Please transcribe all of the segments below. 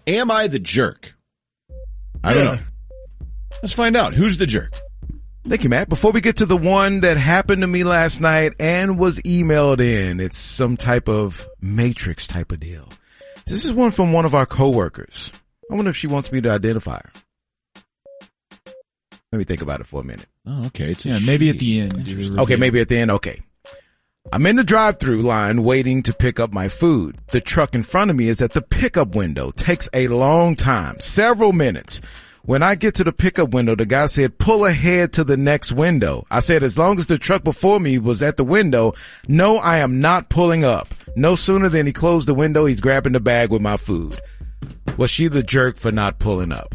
Am I the jerk? I don't know. Let's find out. Who's the jerk? Thank you, Matt. Before we get to the one that happened to me last night and was emailed in, it's some type of Matrix type of deal. This is one from one of our coworkers. I wonder if she wants me to identify her. Let me think about it for a minute. Oh, okay. Maybe at the end. Okay, maybe at the end. Okay. I'm in the drive-through line waiting to pick up my food. The truck in front of me is at the pickup window. Takes a long time, several minutes. When I get to the pickup window, the guy said, pull ahead to the next window. I said, as long as the truck before me was at the window, no, I am not pulling up. No sooner than he closed the window, he's grabbing the bag with my food. Was she the jerk for not pulling up?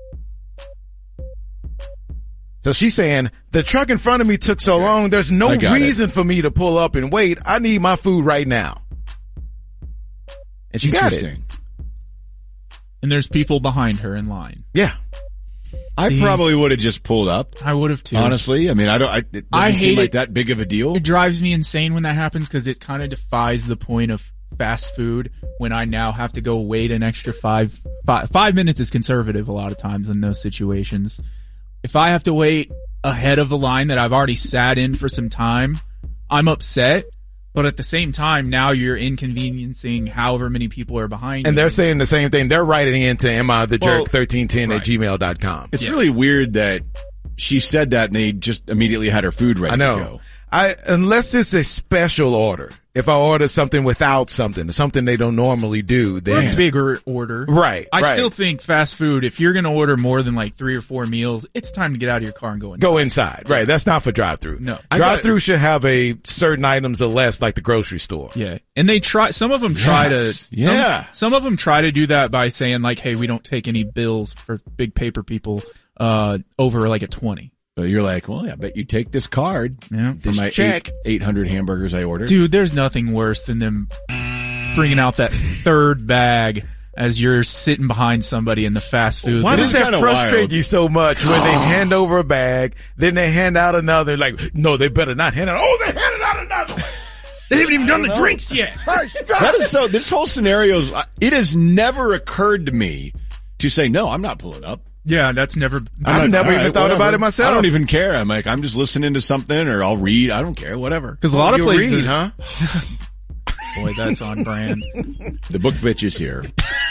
So she's saying, the truck in front of me took so long, there's no reason for me to pull up and wait. I need my food right now. And she got it. And there's people behind her in line. Yeah. I probably would have just pulled up. I would have too. Honestly. I mean, it doesn't seem like that big of a deal. It drives me insane when that happens because it kind of defies the point of fast food when I now have to go wait an extra 5 minutes is conservative a lot of times in those situations. If I have to wait ahead of a line that I've already sat in for some time, I'm upset. But at the same time, now you're inconveniencing however many people are behind you. And they're saying the same thing. They're writing into amIthejerk1310 at gmail.com. It's really weird that she said that and they just immediately had her food ready to go. Unless it's a special order. If I order something without something they don't normally do, then. Or a bigger order. Right. I still think fast food, if you're going to order more than like 3 or 4 meals, it's time to get out of your car and go inside. Go inside. Right. That's not for drive-through. No. Drive-through should have certain items or less like the grocery store. Yeah. And some of them try to do that by saying like, hey, we don't take any bills for big paper people, over like a 20. So you're like, well, I bet you take this card for my 800 hamburgers I ordered. Dude, there's nothing worse than them bringing out that third bag as you're sitting behind somebody in the fast food. Why does that frustrate you so much when they hand over a bag, then they hand out another, like, no, they better not hand out. Oh, they handed out another one. They haven't even done the drinks yet. That is so, this whole scenario, it has never occurred to me to say, no, I'm not pulling up. Yeah, that's never. I've never even thought about it myself. I don't even care. I'm like, I'm just listening to something, or I'll read. I don't care, whatever. Because a lot of places, read, huh? Boy, that's on brand. The book bitch is here.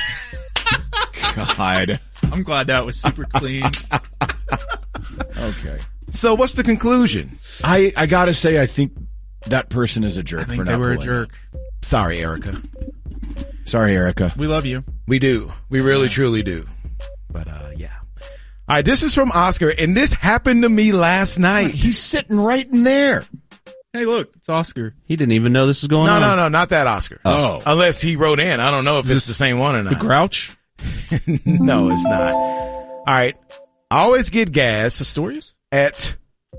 God, I'm glad that was super clean. Okay. So, what's the conclusion? I gotta say, I think that person is a jerk for not they were a pulling jerk. up. Sorry, Erica. Sorry, Erica. We love you. We do. We really, truly do. But, yeah. All right, this is from Oscar, and this happened to me last night. He's sitting right in there. Hey, look, it's Oscar. He didn't even know this was going on. No, not that Oscar. Oh. Unless he wrote in. I don't know if it's the same one or not. The Grouch? No, it's not. All right. I always get gas Astorius? at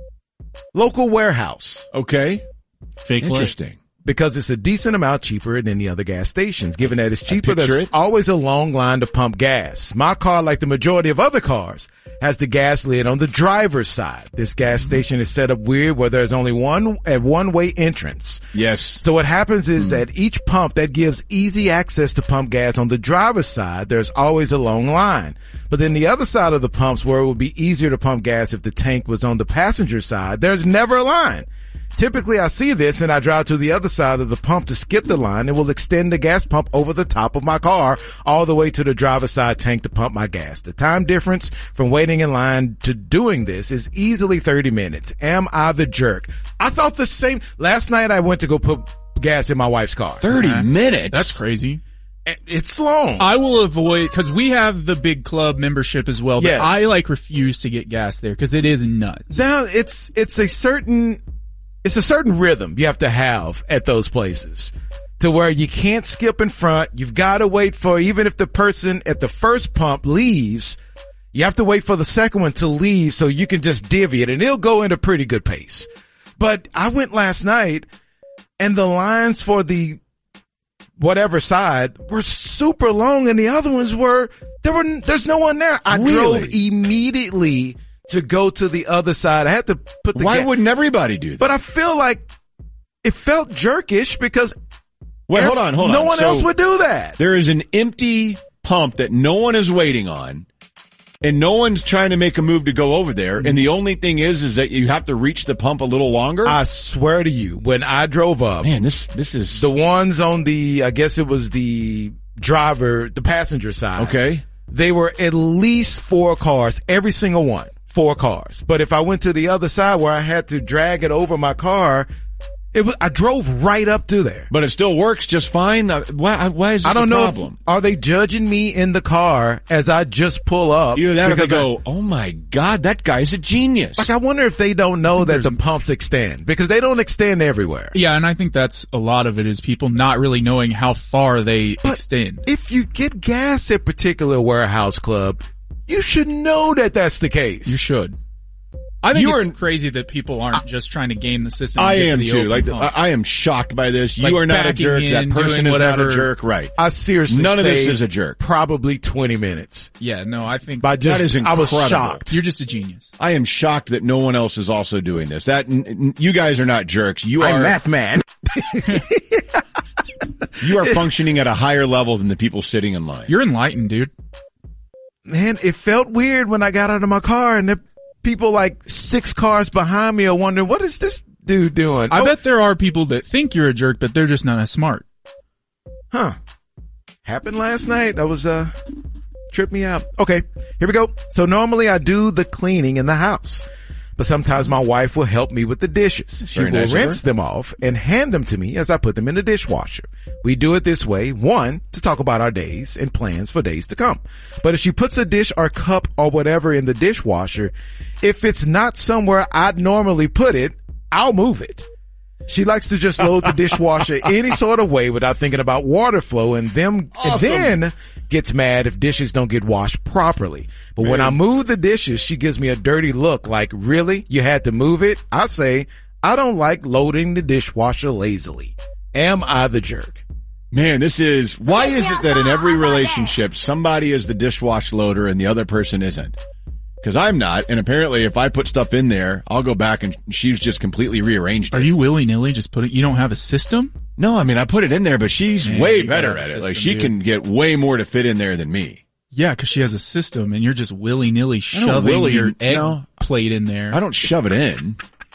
local warehouse. Okay. Fake Interesting. Because it's a decent amount cheaper than any other gas stations. Given that it's cheaper, picture there's it. always a long line to pump gas. My car, like the majority of other cars, has the gas lid on the driver's side. This gas station is set up weird where there's only one-way entrance. Yes. So what happens is at each pump that gives easy access to pump gas on the driver's side, there's always a long line. But then the other side of the pumps where it would be easier to pump gas if the tank was on the passenger side, there's never a line. Typically, I see this and I drive to the other side of the pump to skip the line and will extend the gas pump over the top of my car all the way to the driver's side tank to pump my gas. The time difference from waiting in line to doing this is easily 30 minutes. Am I the jerk? I thought the same. Last night I went to go put gas in my wife's car. 30 minutes? That's crazy. It's long. I will avoid, cause we have the big club membership as well, but Yes. I refuse to get gas there cause it is nuts. Now, it's a certain rhythm you have to have at those places to where you can't skip in front. You've got to wait for, even if the person at the first pump leaves, you have to wait for the second one to leave so you can just divvy it and it'll go at a pretty good pace. But I went last night and the lines for the whatever side were super long and the other ones there's no one there. I drove immediately to go to the other side. I had to put the Why wouldn't everybody do that? But I feel like it felt jerkish because Wait, hold on. no one else would do that. There is an empty pump that no one is waiting on, and no one's trying to make a move to go over there, and the only thing is that you have to reach the pump a little longer? I swear to you, when I drove up, Man, this is... the ones on the, I guess it was the passenger side. Okay. They were at least 4 cars, every single one, 4 cars. But if I went to the other side where I had to drag it over my car, I drove right up to there. But it still works just fine? Why is this I don't a know. problem? Are they judging me in the car as I just pull up? Either that or they go, oh my God, that guy's a genius. Like, I wonder if they don't know that the pumps extend, because they don't extend everywhere. Yeah, and I think that's a lot of it is people not really knowing how far they extend. If you get gas at particular warehouse club, you should know that that's the case. You should. I think it's crazy that people aren't just trying to game the system. I am too. I am shocked by this. You are not a jerk. That person is not a jerk. Right. I seriously none of this is a jerk. Probably 20 minutes. Yeah, no, I think that is incredible. I was shocked. You're just a genius. I am shocked that no one else is also doing this. You guys are not jerks. I'm math man. You are functioning at a higher level than the people sitting in line. You're enlightened, dude. Man, it felt weird when I got out of my car and the people like 6 cars behind me are wondering, what is this dude doing? I bet there are people that think you're a jerk, but they're just not as smart. Huh. Happened last night. That was, tripped me out. Okay, here we go. So normally I do the cleaning in the house, but sometimes my wife will help me with the dishes. She will rinse them off and hand them to me as I put them in the dishwasher. We do it this way, 1, to talk about our days and plans for days to come. But if she puts a dish or cup or whatever in the dishwasher, if it's not somewhere I'd normally put it, I'll move it. She likes to just load the dishwasher any sort of way without thinking about water flow and then gets mad if dishes don't get washed properly. But when I move the dishes, she gives me a dirty look like, really? You had to move it? I say, I don't like loading the dishwasher lazily. Am I the jerk? Man, why is it that in every relationship somebody is the dishwash loader and the other person isn't? Because I'm not, and apparently if I put stuff in there, I'll go back and she's just completely rearranged it. Are you willy-nilly just you don't have a system? No, I mean, I put it in there, but she's way better at it. Like, she can get way more to fit in there than me. Yeah, because she has a system, and you're just willy-nilly shoving your egg plate in there. I don't shove it in.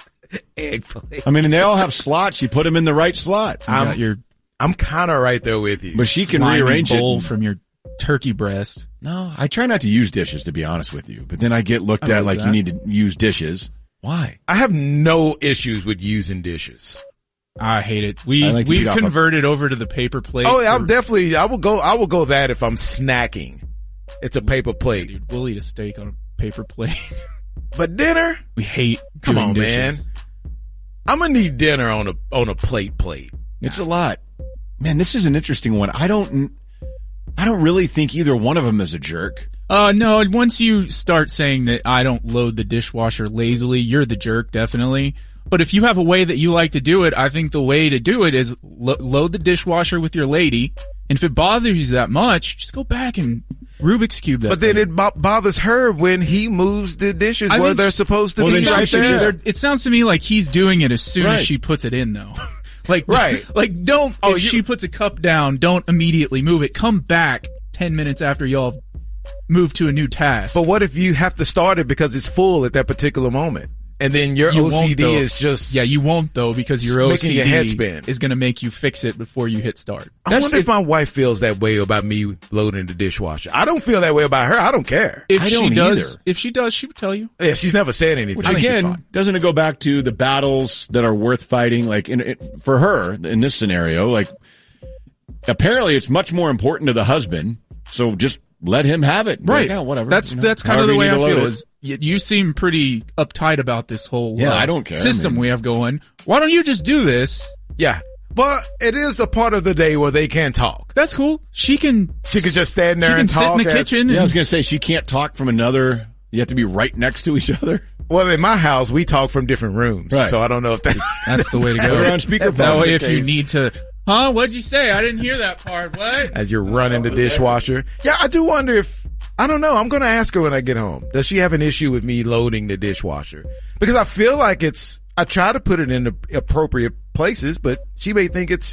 Egg plate. I mean, and they all have slots. You put them in the right slot. I'm kind of right there with you. But she can rearrange bowl it. From your turkey breast. No, I try not to use dishes, to be honest with you. But then I get looked at like you need to use dishes. Why? I have no issues with using dishes. I hate it. We've converted over to the paper plate. Oh, I will go that if I'm snacking. It's a paper plate. Dude, we'll eat a steak on a paper plate. But dinner? We hate Come on, dishes. man. I'm gonna need dinner on a plate. It's a lot. Man, this is an interesting one. I don't really think either one of them is a jerk. No, once you start saying that I don't load the dishwasher lazily, you're the jerk, definitely. But if you have a way that you like to do it, I think the way to do it is load the dishwasher with your lady. And if it bothers you that much, just go back and Rubik's Cube that. But then it bothers her when he moves the dishes where they're supposed to be right there. It sounds to me like he's doing it as soon as she puts it in, though. Don't, if she puts a cup down, don't immediately move it. Come back 10 minutes after y'all move to a new task. But what if you have to start it because it's full at that particular moment? And then your OCD is just... Yeah, you won't, though, because your making OCD your head spin. is going to make you fix it before you hit start. I wonder if my wife feels that way about me loading the dishwasher. I don't feel that way about her. I don't care. If she does, she would tell you. Yeah, she's never said anything. Which, again, doesn't it go back to the battles that are worth fighting? Like, for her, in this scenario, like, apparently it's much more important to the husband, so just let him have it. Right. Like, whatever. That's kind of the way I feel. Is you seem pretty uptight about this whole I don't care, system we have going. Why don't you just do this? Yeah. But it is a part of the day where they can't talk. That's cool. She can just stand there and talk. Sit in the kitchen. Yeah, I was going to say, she can't talk from another. You have to be right next to each other. Well, in my house, we talk from different rooms. Right. So I don't know if that's the way to go. We're on speakerphone. That way, if you need to... Huh? What'd you say? I didn't hear that part. What? As you're running the dishwasher. Yeah, I do wonder if, I don't know. I'm going to ask her when I get home. Does she have an issue with me loading the dishwasher? Because I feel like I try to put it in the appropriate places, but she may think it's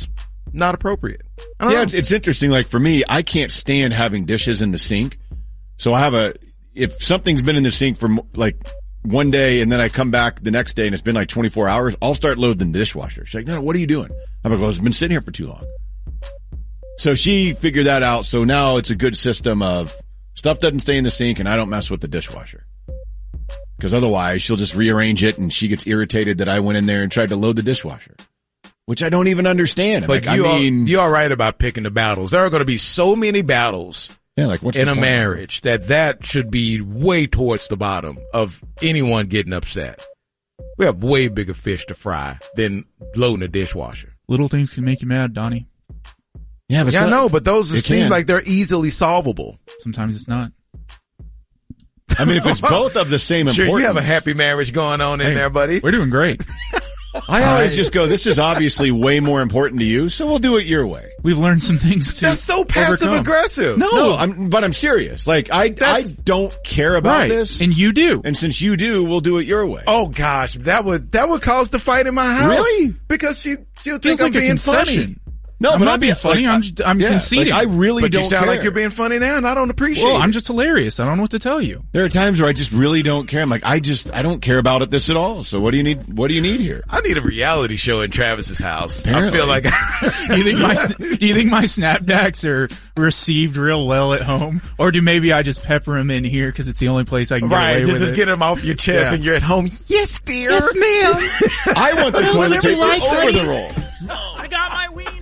not appropriate. I don't know. It's interesting. Like for me, I can't stand having dishes in the sink. So if something's been in the sink for like one day and then I come back the next day and it's been like 24 hours, I'll start loading the dishwasher. She's like, no, what are you doing? I'm like, well, it's been sitting here for too long. So she figured that out. So now it's a good system of stuff doesn't stay in the sink and I don't mess with the dishwasher. Because otherwise she'll just rearrange it and she gets irritated that I went in there and tried to load the dishwasher. Which I don't even understand. But you're all right about picking the battles. There are going to be so many battles what's in a marriage that should be way towards the bottom of anyone getting upset. We have way bigger fish to fry than loading a dishwasher. Little things can make you mad, Donnie. Yeah, I know, but those seem like they're easily solvable. Sometimes it's not. I mean, if it's both of the same importance. Sure, you have a happy marriage going on in there, buddy. We're doing great. I always just go, this is obviously way more important to you, so we'll do it your way. We've learned some things too. That's so passive aggressive. No, but I'm serious. Like, I don't care about this. And you do. And since you do, we'll do it your way. Oh gosh, that would cause the fight in my house. Really? Because she'll think Feels I'm like being a funny. No, I'm not being funny. I'm conceding. I really but don't you sound care. like you're being funny now, and I don't appreciate it. Well, I'm just hilarious. I don't know what to tell you. There are times where I just really don't care. I'm like, I don't care about this at all. So what do you need? What do you need here? I need a reality show in Travis's house. Apparently. I feel like. Do you think my snapbacks are received real well at home, or do maybe I just pepper them in here because it's the only place I can get away with just it? get them off your chest, and you're at home. Yes, dear. Yes, ma'am. I want the toilet paper over the roll. I got my wiener.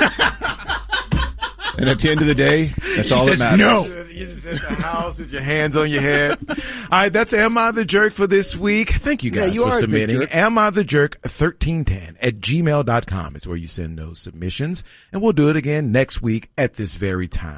And at the end of the day, that's all that matters. No. You're just at the house with your hands on your head. All right, that's Am I the Jerk for this week. Thank you guys for submitting. Am I the Jerk 1310 at gmail.com is where you send those submissions. And we'll do it again next week at this very time.